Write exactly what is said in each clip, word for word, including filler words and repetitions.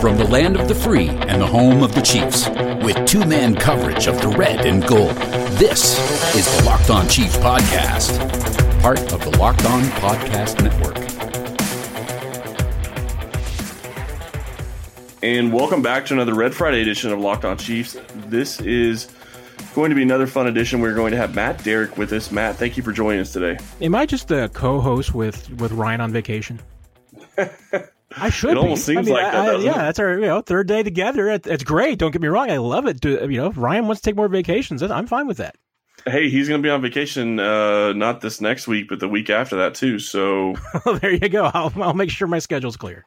From the land of the free and the home of the Chiefs, with two-man coverage of the red and gold, this is the Locked On Chiefs podcast, part of the Locked On Podcast Network. And welcome back to another Red Friday edition of Locked On Chiefs. This is going to be another fun edition. We're going to have Matt Derrick with us. Matt, thank you for joining us today. Am I just the co-host with, with Ryan on vacation? I should. It almost be. seems I mean, like that. I, yeah, it? that's our you know third day together. It, it's great. Don't get me wrong. I love it. Do, you know, if Ryan wants to take more vacations, I'm fine with that. Hey, he's going to be on vacation, uh, not this next week, but the week after that too. So there you go. I'll, I'll make sure my schedule's clear.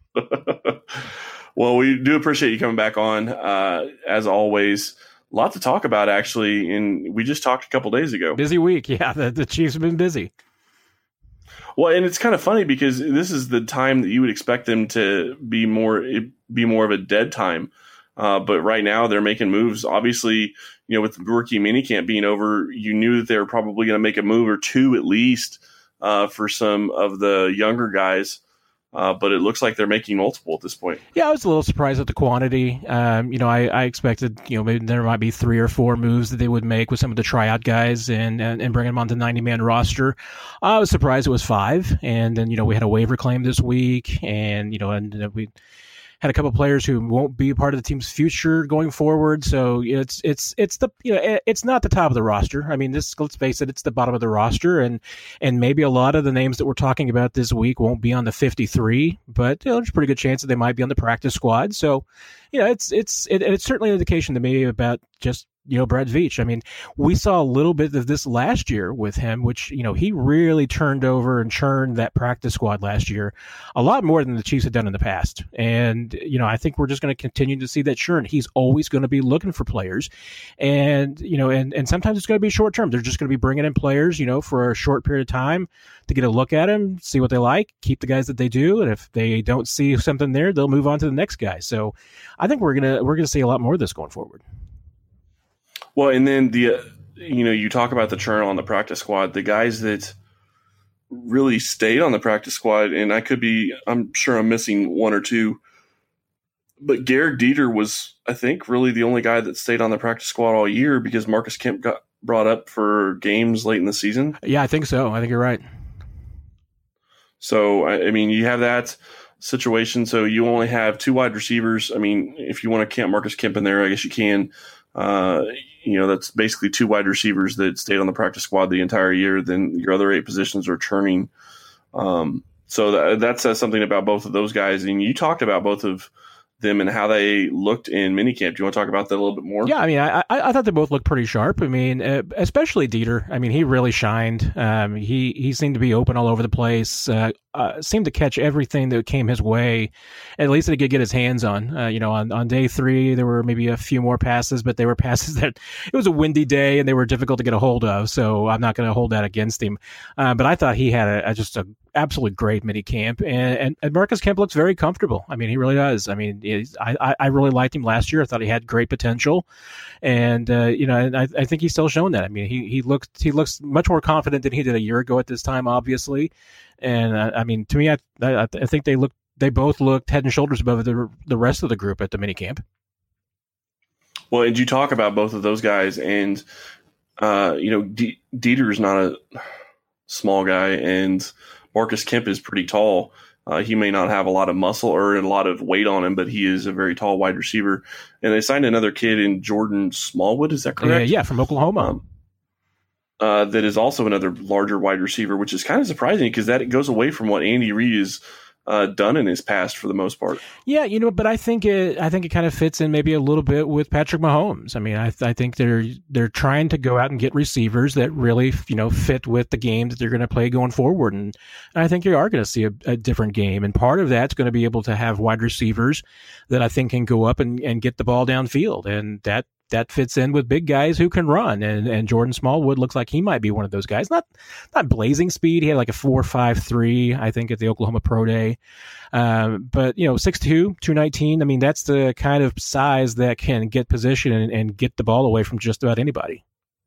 Well, we do appreciate you coming back on. Uh, as always, a lot to talk about, actually. And we just talked a couple days ago. Busy week. Yeah, the, the Chiefs have been busy. Well, and it's kind of funny because this is the time that you would expect them to be more be more of a dead time. Uh, but right now they're making moves. Obviously, you know, with the rookie minicamp being over, you knew that they were probably going to make a move or two at least uh, for some of the younger guys. Uh, but it looks like they're making multiple at this point. Yeah, I was a little surprised at the quantity. Um, you know, I, I expected, you know, maybe there might be three or four moves that they would make with some of the tryout guys and, and, and bring them onto the ninety-man roster. I was surprised it was five. And then, you know, we had a waiver claim this week. And, you know, and we had a couple of players who won't be a part of the team's future going forward. So it's it's it's the you know it's not the top of the roster. I mean, this let's face it, it's the bottom of the roster, and and maybe a lot of the names that we're talking about this week won't be on the fifty-three, but you know, there's a pretty good chance that they might be on the practice squad. So, you know, it's it's it, it's certainly an indication to me about just. You know, Brad Veach. I mean, we saw a little bit of this last year with him, which, you know, he really turned over and churned that practice squad last year a lot more than the Chiefs had done in the past. And, you know, I think we're just going to continue to see that churn. He's always going to be looking for players. And, you know, and, and sometimes it's going to be short term. They're just going to be bringing in players, you know, for a short period of time to get a look at them, see what they like, keep the guys that they do. And if they don't see something there, they'll move on to the next guy. So I think we're going to, we're going to see a lot more of this going forward. Well, and then the, uh, you know, you talk about the churn on the practice squad, the guys that really stayed on the practice squad, and I could be, I'm sure I'm missing one or two, but Garrett Dieter was, I think, really the only guy that stayed on the practice squad all year because Marcus Kemp got brought up for games late in the season. Yeah, I think so. I think you're right. So, I, I mean, you have that situation. So you only have two wide receivers. I mean, if you want to count Marcus Kemp in there, I guess you can. Uh, you know, that's basically two wide receivers that stayed on the practice squad the entire year. Then your other eight positions are churning. Um, so that, that says something about both of those guys. And you talked about both of them and how they looked in minicamp. Do you want to talk about that a little bit more? Yeah, I mean, I I thought they both looked pretty sharp. I mean, uh, especially Dieter. I mean, he really shined. Um, he he seemed to be open all over the place. Uh, uh, seemed to catch everything that came his way, at least that he could get his hands on. Uh, you know, on, on day three, there were maybe a few more passes, but they were passes that it was a windy day and they were difficult to get a hold of. So I'm not going to hold that against him. Uh, but I thought he had a, a, just a absolutely great mini camp, and, and, and Marcus Kemp looks very comfortable. I mean, he really does. I mean, he's, I, I really liked him last year. I thought he had great potential, and uh, you know, and I, I think he's still showing that. I mean, he he looks he looks much more confident than he did a year ago at this time, obviously. And uh, I mean, to me, I, I I think they look they both looked head and shoulders above the the rest of the group at the mini camp. Well, and you talk about both of those guys, and uh, you know, D- Dieter is not a small guy, and Marcus Kemp is pretty tall. Uh, he may not have a lot of muscle or a lot of weight on him, but he is a very tall wide receiver. And they signed another kid in Jordan Smallwood. Is that correct? Yeah, yeah, from Oklahoma. Um, uh, that is also another larger wide receiver, which is kind of surprising because that goes away from what Andy Reid is uh, done in his past for the most part. Yeah, you know, but I think it, I think it kind of fits in maybe a little bit with Patrick Mahomes. I mean, I, I think they're they're trying to go out and get receivers that really, you know, fit with the game that they're going to play going forward, and I think you are going to see a, a different game. And part of that's going to be able to have wide receivers that I think can go up and, and get the ball downfield, and that. That fits in with big guys who can run, and, and Jordan Smallwood looks like he might be one of those guys. Not not blazing speed. He had like a four five three, I think, at the Oklahoma Pro Day. Um, but, you know, six two, two nineteen, I mean, that's the kind of size that can get position and, and get the ball away from just about anybody.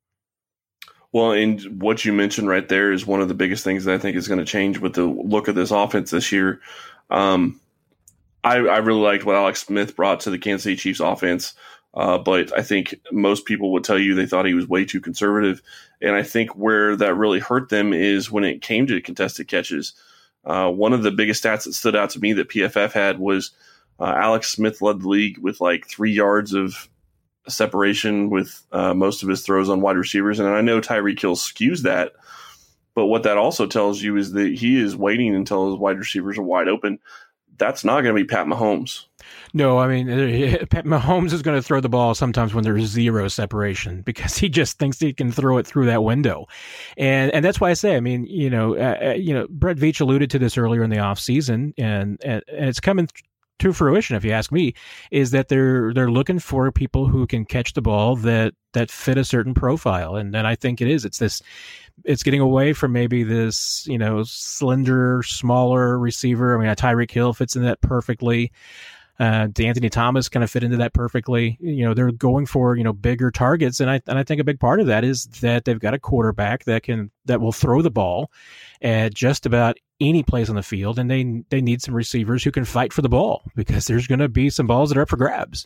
Well, and what you mentioned right there is one of the biggest things that I think is going to change with the look of this offense this year. Um, I, I really liked what Alex Smith brought to the Kansas City Chiefs offense. Uh, but I think most people would tell you they thought he was way too conservative. And I think where that really hurt them is when it came to contested catches. Uh, one of the biggest stats that stood out to me that P F F had was uh, Alex Smith led the league with like three yards of separation with uh, most of his throws on wide receivers. And I know Tyreek Hill skews that. But what that also tells you is that he is waiting until his wide receivers are wide open. That's not going to be Pat Mahomes. No, I mean, Pat Mahomes is going to throw the ball sometimes when there's zero separation because he just thinks he can throw it through that window. And and that's why I say, I mean, you know, uh, you know, Brett Veach alluded to this earlier in the offseason, and, and, and it's coming to fruition, if you ask me, is that they're they're looking for people who can catch the ball that that fit a certain profile. And then I think it is. It's this it's getting away from maybe this, you know, slender, smaller receiver. I mean, Tyreek Hill fits in that perfectly. Uh, DeAnthony Thomas kind of fit into that perfectly. You know, they're going for, you know, bigger targets. And I, and I think a big part of that is that they've got a quarterback that can, that will throw the ball at just about any place on the field. And they, they need some receivers who can fight for the ball because there's going to be some balls that are up for grabs.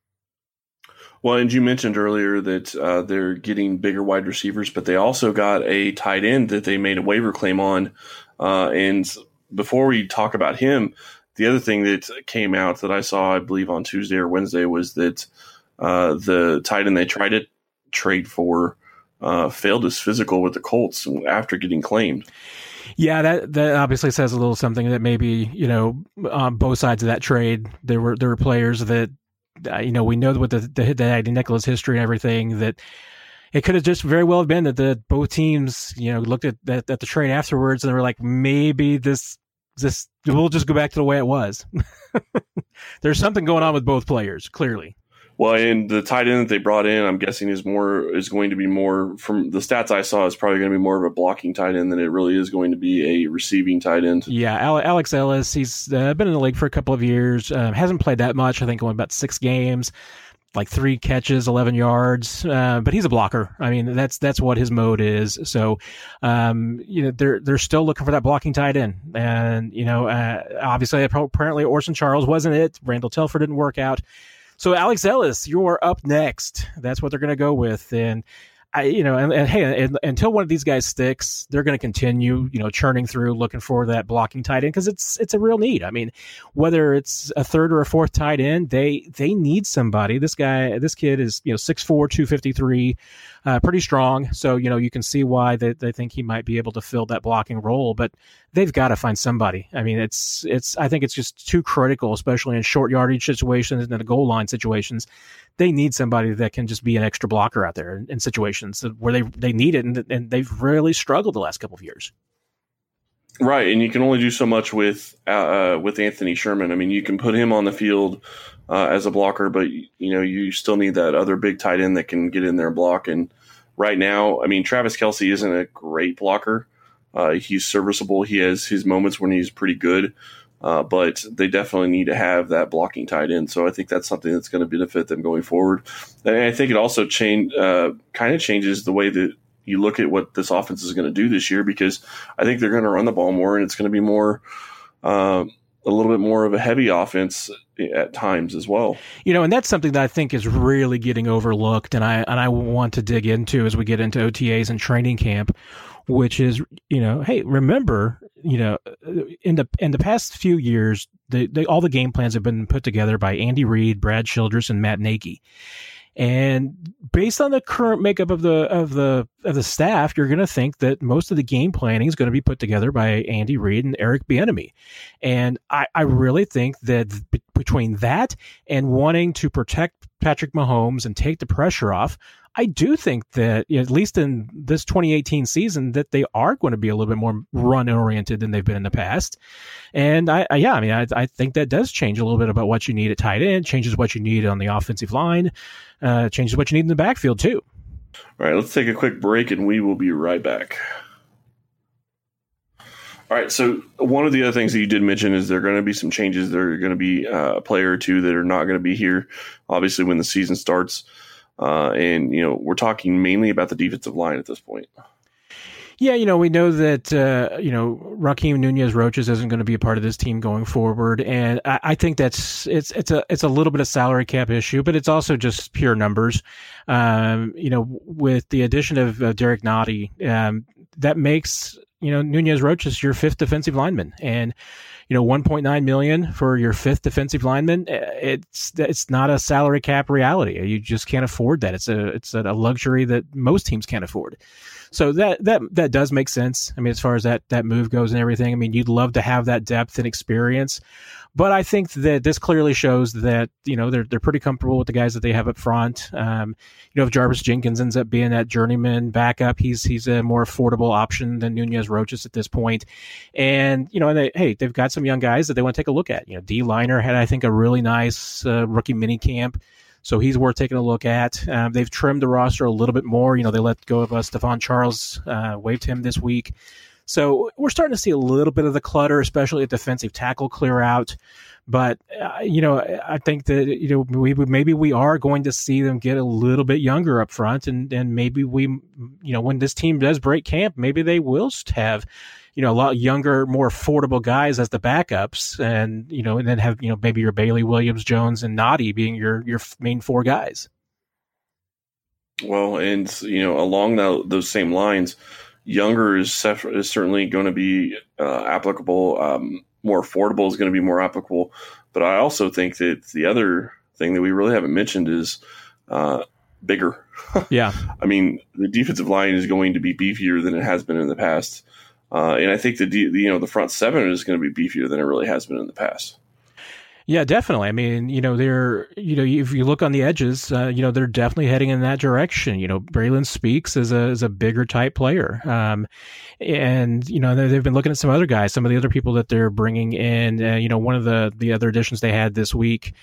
Well, and you mentioned earlier that uh, they're getting bigger wide receivers, but they also got a tight end that they made a waiver claim on. Uh, and before we talk about him, the other thing that came out that I saw, I believe on Tuesday or Wednesday, was that uh, the tight end they tried to trade for uh, failed his physical with the Colts after getting claimed. Yeah, that that obviously says a little something that maybe, you know, on both sides of that trade, there were there were players that, uh, you know, we know with the the, the Eddie Nicholas history and everything that it could have just very well have been that the both teams, you know, looked at, at, at the trade afterwards and they were like, maybe this. This we'll just go back to the way it was. There's something going on with both players, clearly. Well, and the tight end that they brought in, I'm guessing is more is going to be more from the stats I saw is probably going to be more of a blocking tight end than it really is going to be a receiving tight end. Yeah, Alex Ellis, he's uh, been in the league for a couple of years. Uh, hasn't played that much. I think only about six games. Like three catches, eleven yards, uh, but he's a blocker. I mean, that's that's what his mode is. So, um, you know, they're they're still looking for that blocking tight end, and you know, uh, obviously, apparently, Orson Charles wasn't it. Randall Telfer didn't work out. So, Alex Ellis, you're up next. That's what they're going to go with, and I, you know, and, and hey, and, until one of these guys sticks, they're going to continue, you know, churning through looking for that blocking tight end because it's it's a real need. I mean, whether it's a third or a fourth tight end, they they need somebody. This guy, this kid is, you know, six four, two fifty-three, uh, pretty strong. So, you know, you can see why they, they think he might be able to fill that blocking role, but they've got to find somebody. I mean, it's it's I think it's just too critical, especially in short yardage situations and in the goal line situations. They need somebody that can just be an extra blocker out there in, in situations where they they need it, and, and they've really struggled the last couple of years. Right, and you can only do so much with uh, with Anthony Sherman. I mean, you can put him on the field uh, as a blocker, but you know you still need that other big tight end that can get in there and block. And right now, I mean, Travis Kelce isn't a great blocker. Uh, he's serviceable. He has his moments when he's pretty good. Uh, but they definitely need to have that blocking tight end. So I think that's something that's going to benefit them going forward. And I think it also change, uh, kind of changes the way that you look at what this offense is going to do this year, because I think they're going to run the ball more, and it's going to be more, uh, a little bit more of a heavy offense at times as well. You know, and that's something that I think is really getting overlooked, and I and I want to dig into as we get into O T As and training camp, which is, you know, hey, remember, you know, in the in the past few years, the, the all the game plans have been put together by Andy Reid, Brad Childress, and Matt Nagy. And based on the current makeup of the of the of the staff, you're going to think that most of the game planning is going to be put together by Andy Reid and Eric Bieniemy. And I, I really think that b- between that and wanting to protect Patrick Mahomes and take the pressure off, I do think that, at least in this twenty eighteen season, that they are going to be a little bit more run-oriented than they've been in the past. And, I, I yeah, I mean, I, I think that does change a little bit about what you need at tight end, changes what you need on the offensive line, uh, changes what you need in the backfield, too. All right, let's take a quick break, and we will be right back. All right, so one of the other things that you did mention is there are going to be some changes. There are going to be uh, a player or two that are not going to be here, obviously, when the season starts. Uh, and, you know, we're talking mainly about the defensive line at this point. Yeah, you know, we know that, uh, you know, Raheem Nunez-Roches isn't going to be a part of this team going forward. And I, I think that's, it's, it's a, it's a little bit of salary cap issue, but it's also just pure numbers. Um, you know, with the addition of uh, Derek Nottie, um, that makes, you know, Nunez-Roches your fifth defensive lineman. And, you know, one point nine million dollars for your fifth defensive lineman, it's it's not a salary cap reality. You just can't afford that. It's a it's a luxury that most teams can't afford. So that that that does make sense. I mean, as far as that that move goes and everything, I mean, you'd love to have that depth and experience. But I think that this clearly shows that, you know, they're they're pretty comfortable with the guys that they have up front. Um, you know, if Jarvis Jenkins ends up being that journeyman backup, he's he's a more affordable option than Nunez-Roches at this point. And, you know, and they, hey, they've got some young guys that they want to take a look at. You know, D. Liner had, I think, a really nice uh, rookie mini camp. So he's worth taking a look at. Um, they've trimmed the roster a little bit more. You know, they let go of uh, Stephon Charles, uh, waived him this week. So we're starting to see a little bit of the clutter, especially at defensive tackle, clear out. But, uh, you know, I think that, you know, we maybe we are going to see them get a little bit younger up front. And, and maybe we, you know, when this team does break camp, maybe they will have, you know, a lot younger, more affordable guys as the backups. And, you know, and then have, you know, maybe your Bailey, Williams, Jones, and Nottie being your, your main four guys. Well, and, you know, along the, those same lines, younger is, is certainly going to be uh, applicable. Um, more affordable is going to be more applicable. But I also think that the other thing that we really haven't mentioned is uh, bigger. Yeah. I mean, the defensive line is going to be beefier than it has been in the past. Uh, and I think the, you know, the front seven is going to be beefier than it really has been in the past. Yeah, definitely. I mean, you know, they're, you know, if you look on the edges, uh, you know, they're definitely heading in that direction. You know, Braylon Speaks is a is a bigger type player, um, and you know, they've been looking at some other guys, some of the other people that they're bringing in. Uh, you know, one of the the other additions they had this week,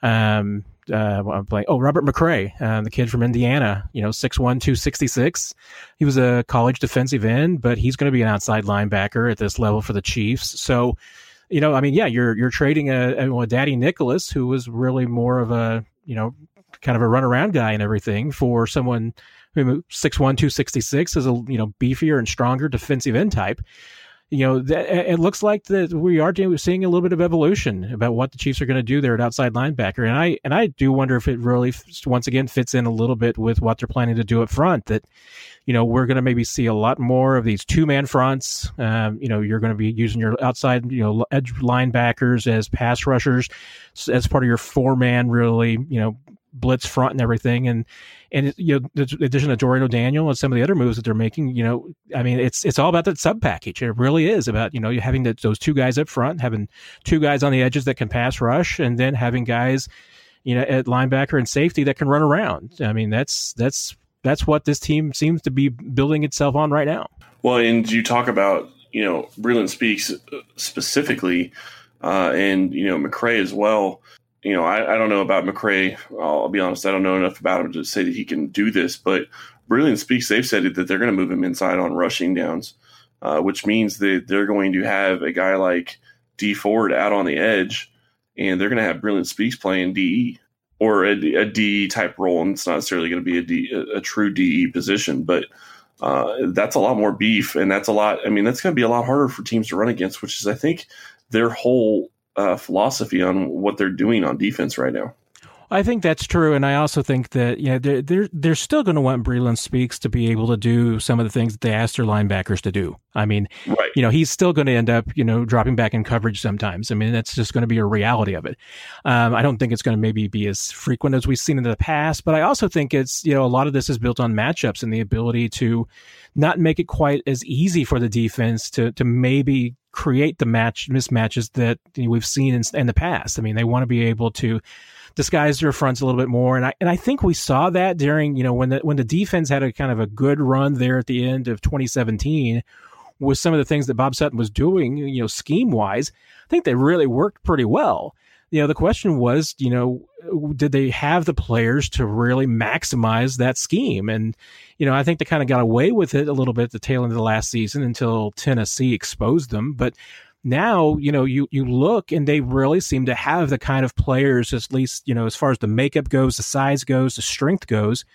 um, uh, I'm playing. Oh, Robert McCray, uh, the kid from Indiana. You know, six one, two sixty-six. He was a college defensive end, but he's going to be an outside linebacker at this level for the Chiefs. So. You know, I mean, yeah, you're you're trading a, a, a Daddy Nicholas, who was really more of a, you know, kind of a runaround guy and everything, for someone who six one, two sixty-six is a, you know, beefier and stronger defensive end type. You know, that, it looks like that we are seeing a little bit of evolution about what the Chiefs are going to do there at outside linebacker, and I and I do wonder if it really once again fits in a little bit with what they're planning to do up front. That, you know, we're going to maybe see a lot more of these two-man fronts. Um, you know, you're going to be using your outside, you know, edge linebackers as pass rushers, as part of your four-man, really, you know, blitz front and everything. And, and you know, the addition of Dorian O'Daniel and some of the other moves that they're making, you know, I mean, it's it's all about that sub package. It really is about, you know, having the, those two guys up front, having two guys on the edges that can pass rush, and then having guys, you know, at linebacker and safety that can run around. I mean, that's that's that's what this team seems to be building itself on right now. Well, and you talk about, you know, Braylon Speaks specifically, uh, and, you know, McCray as well. You know, I, I don't know about McCray. I'll be honest, I don't know enough about him to say that he can do this. But Braylon Speaks, they've said that they're going to move him inside on rushing downs, uh, which means that they're going to have a guy like D Ford out on the edge, and they're going to have Braylon Speaks playing D E or a, a D E type role. And it's not necessarily going to be a, D, a, a true D E position, but uh, that's a lot more beef. And that's a lot. I mean, that's going to be a lot harder for teams to run against, which is, I think, their whole Uh, philosophy on what they're doing on defense right now. I think that's true, and I also think that, yeah, they're they're, they're still going to want Braylon Speaks to be able to do some of the things that they asked their linebackers to do. I mean, right. You know, he's still going to end up, you know, dropping back in coverage sometimes. I mean, that's just going to be a reality of it. Um, I don't think it's going to maybe be as frequent as we've seen in the past, but I also think it's, you know, a lot of this is built on matchups and the ability to not make it quite as easy for the defense to to maybe create the match mismatches that, you know, we've seen in, in the past. I mean, they want to be able to disguise their fronts a little bit more, and I and I think we saw that during, you know, when the when the defense had a kind of a good run there at the end of twenty seventeen with some of the things that Bob Sutton was doing, you know, scheme wise. I think they really worked pretty well. You know, the question was, you know, did they have the players to really maximize that scheme? And, you know, I think they kind of got away with it a little bit at the tail end of the last season until Tennessee exposed them. But now, you know, you, you look and they really seem to have the kind of players, at least, you know, as far as the makeup goes, the size goes, the strength goes,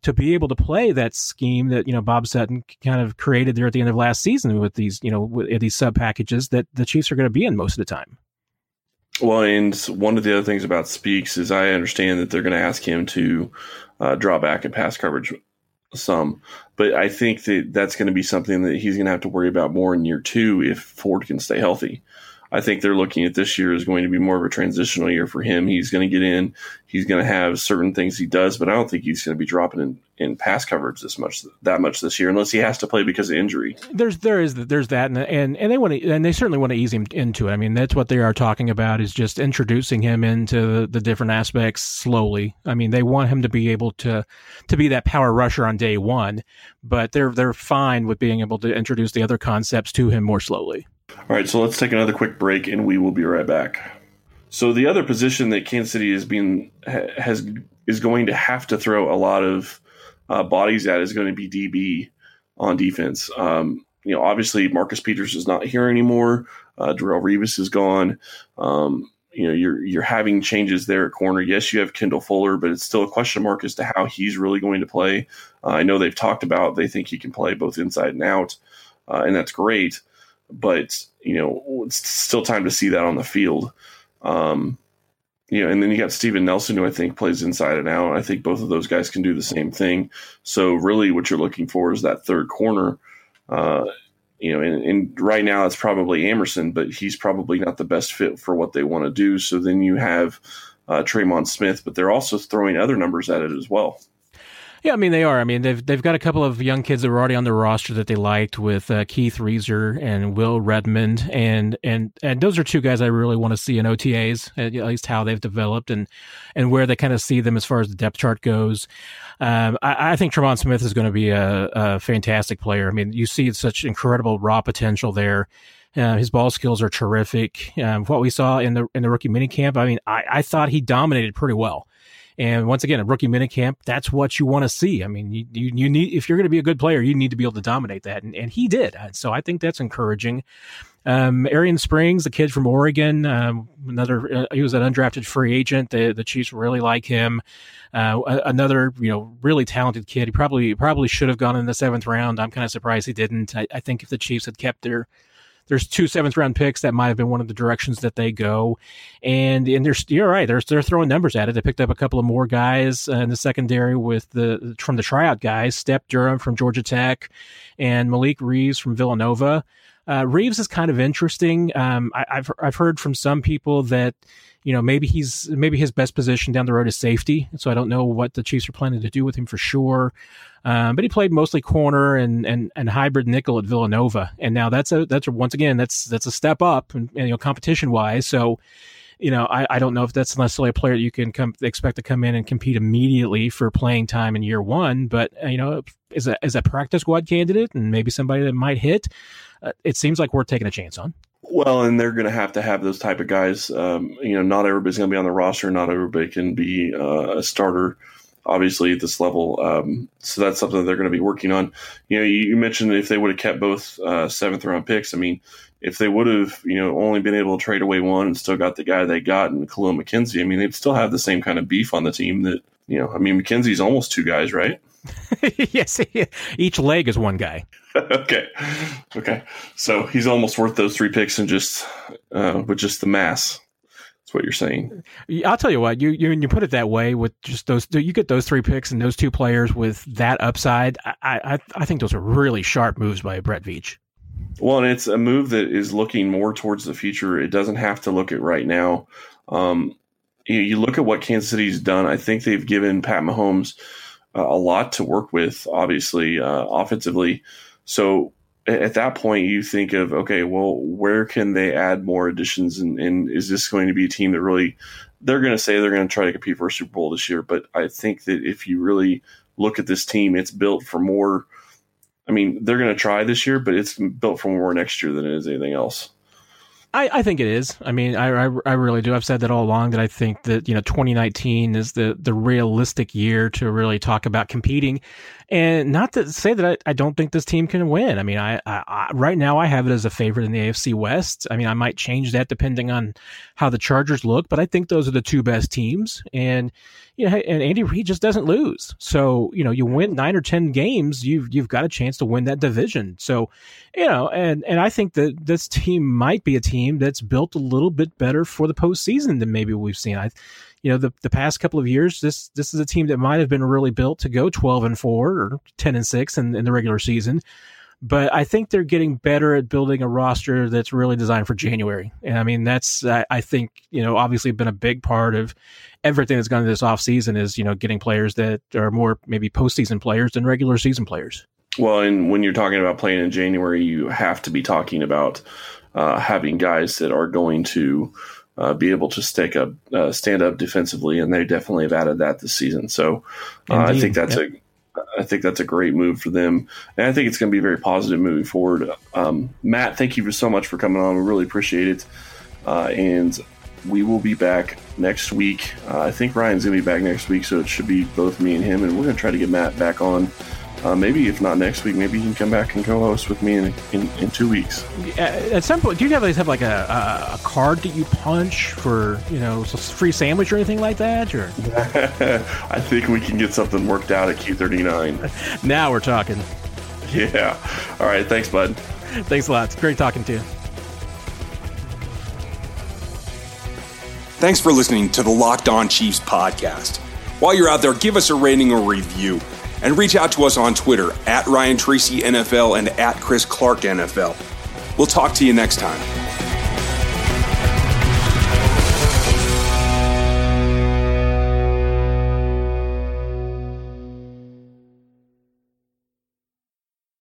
to be able to play that scheme that, you know, Bob Sutton kind of created there at the end of last season with these, you know, with these sub packages that the Chiefs are going to be in most of the time. Well, and one of the other things about Speaks is I understand that they're going to ask him to uh, draw back and pass coverage some, but I think that that's going to be something that he's going to have to worry about more in year two if Ford can stay healthy. I think they're looking at this year as going to be more of a transitional year for him. He's going to get in. He's going to have certain things he does, but I don't think he's going to be dropping in, in pass coverage this much, that much this year, unless he has to play because of injury. There's there is there's that, and and, and they want to, and they certainly want to ease him into it. I mean, that's what they are talking about, is just introducing him into the, the different aspects slowly. I mean, they want him to be able to to be that power rusher on day one, but they're they're fine with being able to introduce the other concepts to him more slowly. All right, so let's take another quick break, and we will be right back. So the other position that Kansas City is being has is going to have to throw a lot of uh, bodies at is going to be D B on defense. Um, you know, obviously Marcus Peters is not here anymore. Uh, Darrelle Revis is gone. Um, you know, you're you're having changes there at corner. Yes, you have Kendall Fuller, but it's still a question mark as to how he's really going to play. Uh, I know they've talked about they think he can play both inside and out, uh, and that's great. But, you know, it's still time to see that on the field. Um, you know, and then you got Steven Nelson, who I think plays inside and out. I think both of those guys can do the same thing. So really what you're looking for is that third corner. Uh, you know, and, and right now it's probably Emerson, but he's probably not the best fit for what they want to do. So then you have uh, Tremon Smith, but they're also throwing other numbers at it as well. Yeah, I mean, they are. I mean, they've they've got a couple of young kids that were already on the roster that they liked, with uh, Keith Reeser and Will Redmond, and and and those are two guys I really want to see in O T As, at least how they've developed and and where they kind of see them as far as the depth chart goes. Um, I, I think Tremon Smith is going to be a, a fantastic player. I mean, you see such incredible raw potential there. Uh, his ball skills are terrific. Um, what we saw in the in the rookie minicamp, I mean, I, I thought he dominated pretty well. And once again, a rookie minicamp, that's what you want to see. I mean, you, you, you need, if you're going to be a good player, you need to be able to dominate that. And, and he did. So I think that's encouraging. Um, Arian Springs, the kid from Oregon, um, another, uh, he was an undrafted free agent. The, the Chiefs really like him. Uh, another, you know, really talented kid. He probably, probably should have gone in the seventh round. I'm kind of surprised he didn't. I, I think if the Chiefs had kept their, There's two seventh round picks, that might have been one of the directions that they go. And and they're, you're right, they're, they're throwing numbers at it. They picked up a couple of more guys uh, in the secondary with the from the tryout guys, Step Durham from Georgia Tech and Malik Reeves from Villanova. Uh, Reeves is kind of interesting. Um, I, I've I've heard from some people that, you know, maybe he's maybe his best position down the road is safety. So I don't know what the Chiefs are planning to do with him for sure. Um, but he played mostly corner and, and, and hybrid nickel at Villanova, and now that's a that's a, once again that's that's a step up, and, and you know, competition wise. So, you know, I, I don't know if that's necessarily a player that you can come expect to come in and compete immediately for playing time in year one. But uh, you know, as a as a practice squad candidate and maybe somebody that might hit, uh, it seems like we're taking a chance on. Well, and they're going to have to have those type of guys. Um, you know, not everybody's going to be on the roster. Not everybody can be uh, a starter, obviously, at this level. Um, so that's something that they're going to be working on. You know, you, you mentioned if they would have kept both uh, seventh round picks. I mean, if they would have, you know, only been able to trade away one and still got the guy they got in Khalil McKenzie, I mean, they'd still have the same kind of beef on the team that, you know, I mean, McKenzie's almost two guys, right? Yes, each leg is one guy. okay, okay. So he's almost worth those three picks and just uh, with just the mass. That's what you're saying. I'll tell you what. You you you put it that way with just those. You get those three picks and those two players with that upside. I I, I think those are really sharp moves by Brett Veach. Well, and it's a move that is looking more towards the future. It doesn't have to look at right now. Um, you, you look at what Kansas City's done. I think they've given Pat Mahomes uh, a lot to work with, obviously, uh, offensively. So at that point, you think of, okay, well, where can they add more additions? And, and is this going to be a team that really – they're going to say they're going to try to compete for a Super Bowl this year. But I think that if you really look at this team, it's built for more – I mean, they're going to try this year, but it's built for more next year than it is anything else. I, I think it is. I mean, I, I I really do. I've said that all along that I think that, you know, twenty nineteen is the, the realistic year to really talk about competing. And not to say that I, I don't think this team can win. I mean, I, I, I right now I have it as a favorite in the A F C West. I mean, I might change that depending on how the Chargers look, but I think those are the two best teams. And, you know, and Andy Reid just doesn't lose. So, you know, you win nine or ten games, you've you've got a chance to win that division. So, you know, and, and I think that this team might be a team that's built a little bit better for the postseason than maybe we've seen. I, you know, the the past couple of years, this this is a team that might have been really built to go twelve and four or ten and six in, in the regular season. But I think they're getting better at building a roster that's really designed for January. And I mean, that's, I, I think, you know, obviously been a big part of everything that's gone into this offseason is, you know, getting players that are more maybe postseason players than regular season players. Well, and when you're talking about playing in January, you have to be talking about uh, having guys that are going to uh, be able to stick up, uh, stand up defensively, and they definitely have added that this season. So uh, I think that's yep. a I think that's a great move for them, and I think it's going to be very positive moving forward. Um, Matt, thank you so much for coming on. We really appreciate it, uh, and we will be back next week. Uh, I think Ryan's going to be back next week, so it should be both me and him, and we're going to try to get Matt back on. Uh, maybe if not next week, maybe he can come back and co-host with me in, in, in two weeks. At some point, do you guys have like a, a, a card that you punch for, you know, a free sandwich or anything like that? Or I think we can get something worked out at Q thirty-nine. Now we're talking. Yeah. All right. Thanks, bud. Thanks a lot. It's great talking to you. Thanks for listening to the Locked On Chiefs podcast. While you're out there, give us a rating or review. And reach out to us on Twitter at Ryan Tracy N F L and at Chris Clark N F L. We'll talk to you next time.